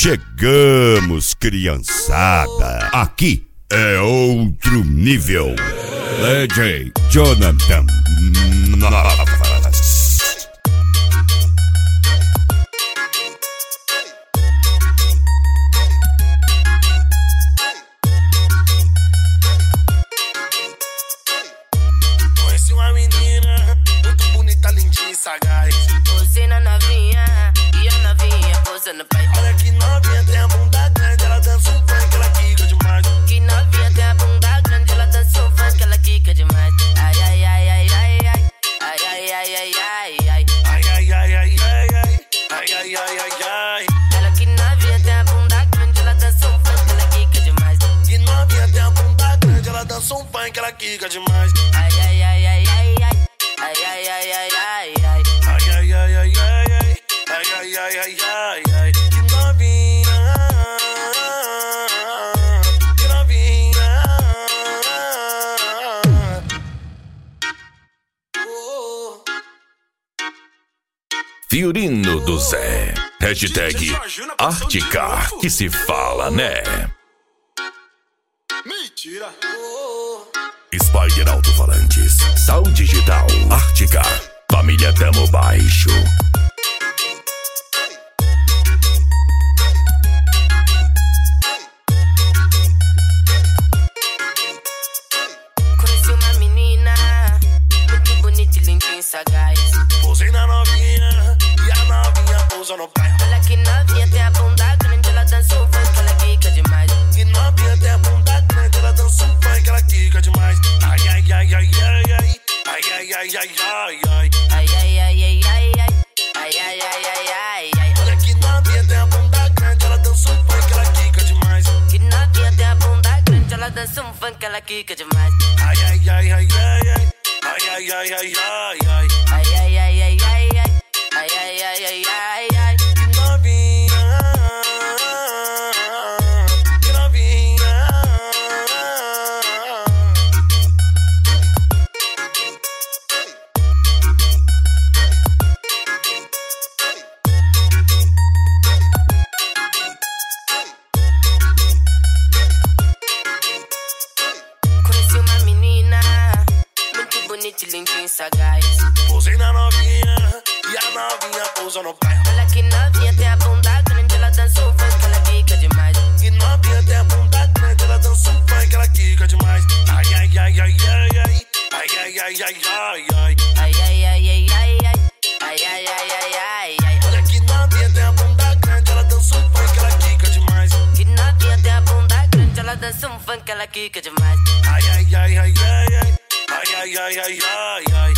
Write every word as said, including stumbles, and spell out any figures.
Chegamos, criançada. Aqui é outro nível. D J Jonathan Novas. Conheci uma menina muito bonita, lindinha e sagaz. Posei na novinha e a novinha posa no pai. Olha que novinha, tem a bunda grande, ela dança um funk, ela quica demais. Que novinha tem a bunda grande, ela dança um funk, ela quica demais. Ai, ai, ai, ai, ai, ai. Ai, ai, ai, ai, ai, ai. Ai, ai, ai, ai, ai, ai. Ai, ai, ai, ai, ai. Ela que novinha tem a bunda grande, ela dança um funk, ela quica demais. Que novinha, tem a bunda grande, ela dança um funk, ela quica demais. Ai, ai, ai, ai, ai, ai. Ai, ai, ai, ai, ai, ai. Ai, ai, ai, ai, ai, ai. Ai, ai, ai, ai, ai, ai. Que novinha, que novinha. Oh. Fiorino do Zé. Hashtag Ártica, que se fala, né? Mentira. Spider Alto-Falantes, Sal Digital, Ártica, família Tamo Baixo. Conheci uma menina muito bonita e lindinha e sagaz. Posei na novinha e a novinha pousa no pé. Olha que novinha tem a bunda grande, ela dança um funk, ela quica demais. Que novinha, tem a bunda grande, ela dança um funk, ela quica demais. Ai, ai, ai, ai, ai, ai. Ai, ai, ai, ai, ai, ai. Ai, ai, ai, ai, ai, ai. Ai, ai, ai, ai, ai, ai. Olha que novinha, tem a bunda grande, ela dança um funk, ela quica demais. Que novinha tem a bunda grande, ela dança um funk, ela quica demais. Ai, ai, ai, ai, ai, ai. Ai, ai, ai, ai, ai, ai. Ai, ai, ai, ai, ai, ai. Ai, ai, ai, ai, ai, ai. Que novinha, que novinha. Conheci uma menina muito bonita e lindinha e sagaz. Posei na novinha e a novinha pousa no pé. Olha que novinha tem a bunda grande, ela dança um funk, ela quica demais. Que novinha, tem a bunda grande, ela dança um funk, ela quica demais. Ai, ai, ai, ai, ai, ai. Ai, ai, ai, ai, ai, ai. Ai, ai, ai, ai, ai, ai. Ai, ai, ai, ai, ai, ai. Olha que novinha, tem a bunda grande, ela dança um funk, ela quica demais. Que novinha tem a bunda grande, ela dança um funk, ela quica demais. Ai, ai, ai, ai, ai, ai. Ai, ai, ai, ai, ai, ai.